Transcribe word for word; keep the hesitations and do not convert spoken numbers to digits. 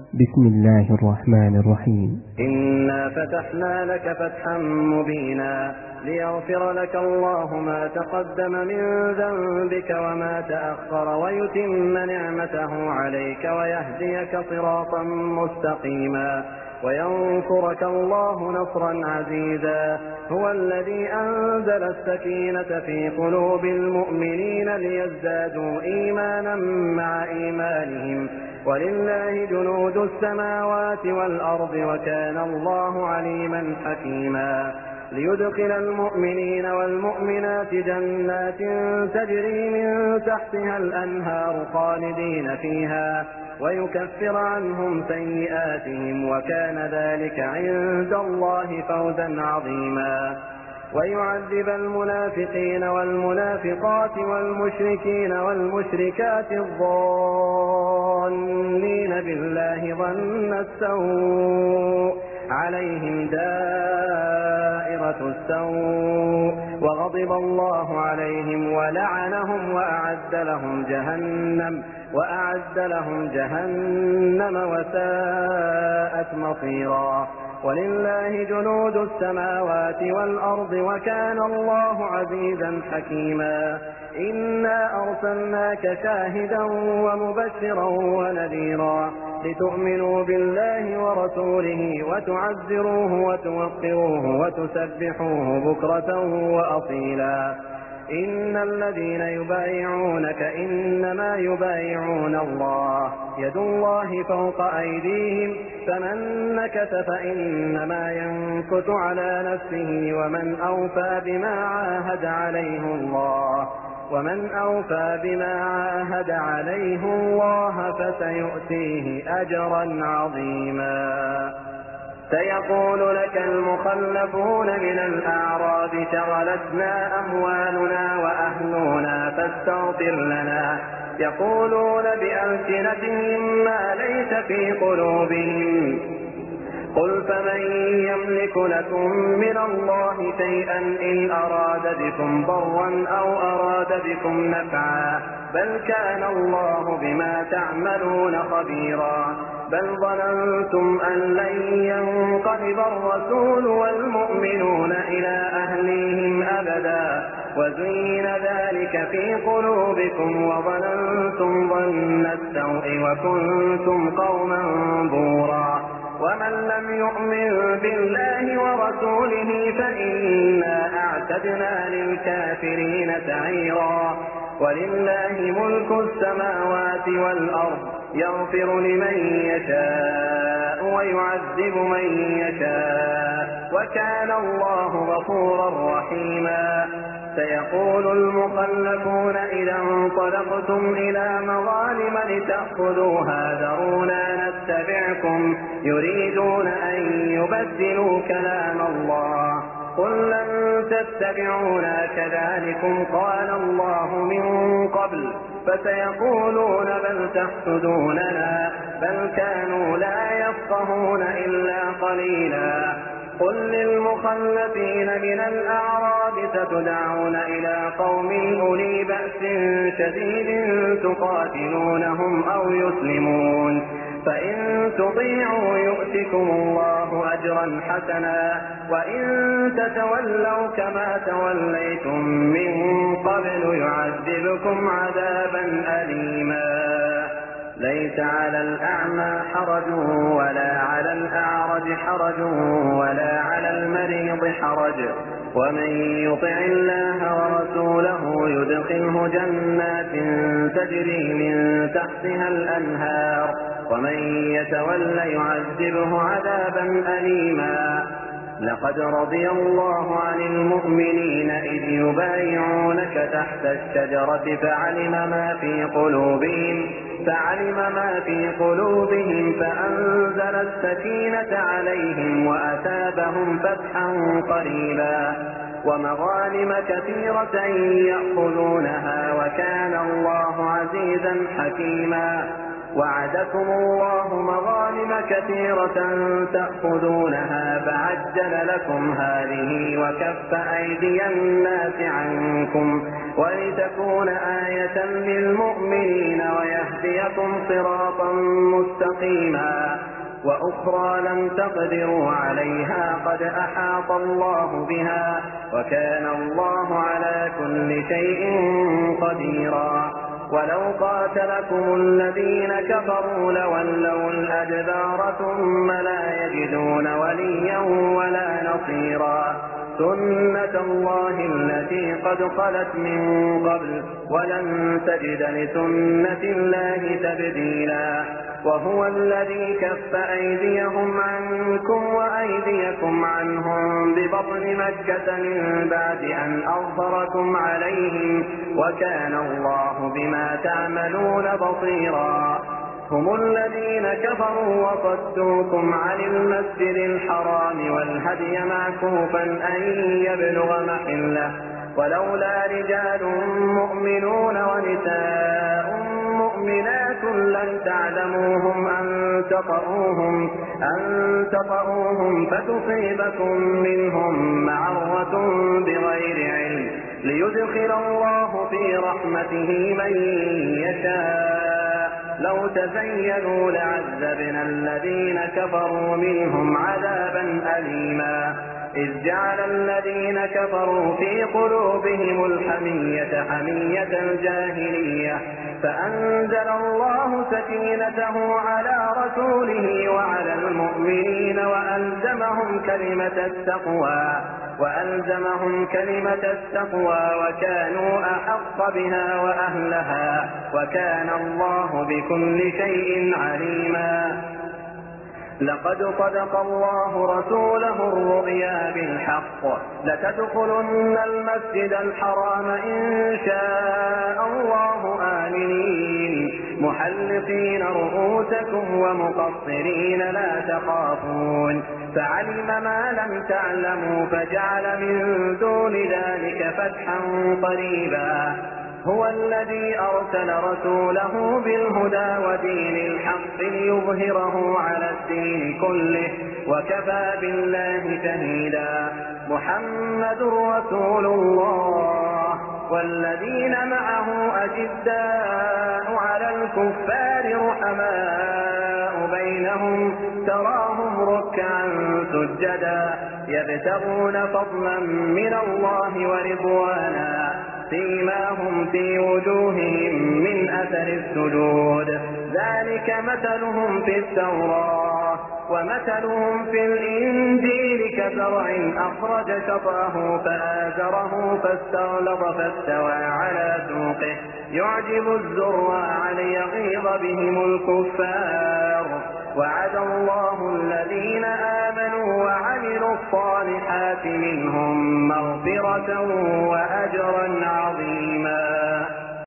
بسم الله الرحمن الرحيم. إنا فتحنا لك فتحا مبينا ليغفر لك الله ما تقدم من ذنبك وما تأخر ويتم نعمته عليك ويهديك صراطا مستقيما وينصرك الله نصرا عزيزا. هو الذي أنزل السكينة في قلوب المؤمنين ليزدادوا إيمانا مع إيمانهم ولله جنود السماوات والأرض وكان الله عليما حكيما. ليدخل المؤمنين والمؤمنات جنات تجري من تحتها الأنهار خالدين فيها ويكفر عنهم سيئاتهم وكان ذلك عند الله فوزا عظيما. ويعذب المنافقين والمنافقات والمشركين والمشركات الظانين بالله ظن السوء عليهم دائرة السوء وغضب الله عليهم ولعنهم وأعد لهم جهنم وأعد لهم جهنم وساءت مصيرا. ولله جنود السماوات والأرض وكان الله عزيزا حكيما. إنا أرسلناك شاهدا ومبشرا ونذيرا لتؤمنوا بالله ورسوله وتعزروه وتوقروه وتسبحوه بكرة وأصيلا. إن الذين يبايعونك إنما يبايعون الله يد الله فوق أيديهم فمن نكث فإنما ينكث على نفسه ومن أوفى بما عاهد عليه الله ومن أوفى بما عاهد عليه الله فسيؤتيه أجرا عظيما. سيقول لك المخلفون من الأعراب شغلتنا أموالنا وأهلنا فاستغفر لنا يقولون بألسنتهم ما ليس في قلوبهم قل فمن يملك لكم من الله شيئا إن أراد بكم ضرا أو أراد بكم نفعا بل كان الله بما تعملون خبيرا. بل ظننتم أن لن ينقلب الرسول والمؤمنون إلى أهليهم أبدا وزين ذلك في قلوبكم وظننتم ظن السوء وكنتم قوما بورا. ومن لم يؤمن بالله ورسوله فإنا أعتدنا للكافرين سعيرا. ولله ملك السماوات والأرض يغفر لمن يشاء ويعذب من يشاء وكان الله غفورا رحيما. سيقول المخلفون إذا انطلقتم إلى مظالم لتأخذوها ذرونا نتبعكم يريدون أن يبدلوا كلام الله قل لن تتبعونا كذلكم قال الله من قبل فسيقولون بل تحسدوننا بل كانوا لا يفقهون إلا قليلا. قل للمخلفين من الأعراب ستدعون إلى قوم أولي بأس شديد تقاتلونهم أو يسلمون فإن تطيعوا يؤتكم الله أجرا حسنا وإن تتولوا كما توليتم من قبل يعذبكم عذابا أليما. ليس على الأعمى حرج ولا على الأعرج حرج ولا على المريض حرج ومن يطع الله ورسوله يدخله جنات تجري من تحتها الأنهار ومن يتول يعذبه عذابا أليما. لقد رضي الله عن المؤمنين إذ يبايعونك تحت الشجرة فعلم ما في قلوبهم فعلم ما في قلوبهم فأنزل السكينة عليهم وأثابهم فتحا قريبا ومغانم كثيرة يأخذونها وكان الله عزيزا حكيما. وعدكم الله مغانم مغانم كثيرة تأخذونها فعجل لكم هذه وكف أيدي الناس عنكم ولتكون آية للمؤمنين ويهديكم صراطا مستقيما وأخرى لم تقدروا عليها قد أحاط الله بها وكان الله على كل شيء قديرا ولو قاتلكم الذين كفروا لولوا الأدبار ثم لا يجدون وليا ولا نصيرا سنة الله التي قد خلت من قبل ولن تجد لسنة الله تبديلا وهو الذي كف أيديهم عنكم وأيديكم عنهم ببطن مكة من بعد أن أظهركم عليهم وكان الله بما تعملون بصيرا هم الذين كفروا وصدوكم عن المسجد الحرام والهدي معكوفا أن يبلغ محله ولولا رجال مؤمنون ونساء مؤمنات لم تعلموهم أن تطؤوهم, أن تطؤوهم فتصيبكم منهم معرة بغير علم ليدخل الله في رحمته من يشاء لو تزينوا لعذبنا الذين كفروا منهم عذابا أليما إذ جعل الذين كفروا في قلوبهم الحمية حمية الجاهلية فأنزل الله سكينته على رسوله وعلى المؤمنين وألزمهم كلمة التقوى وألزمهم كلمة التقوى وكانوا أحق بها وأهلها وكان الله بكل شيء عليما لقد صدق الله رسوله الرؤيا بالحق لتدخلن المسجد الحرام إن شاء الله آمنين محلقين رؤوسكم ومقصرين لا تخافون فعلم ما لم تعلموا فجعل من دون ذلك فتحا قريبا هو الذي أرسل رسوله بالهدى ودين الحق ليظهره على الدين كله وكفى بالله شهيدا محمد رسول الله والذين معه أشداء على الكفار رحماء بينهم تراهم ركعا سجدا يبتغون فضلا من الله ورضوانا سيماهم في وجوههم من أثر السجود ذلك مثلهم في التوراة ومثلهم في الإنجيل كزرع أخرج شطأه فآزره فاستغلظ فاستوى على سوقه يعجب الزراع ليغيظ بهم الكفار وعد الله الذين آمنوا وعملوا الصالحات منهم مغفرة وأجرا عظيما